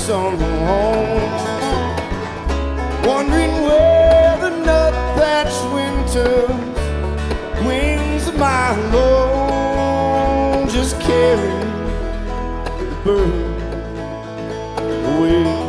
sorrow home, wondering where the nut-thatched winter's wings of my alone just carry the bird away.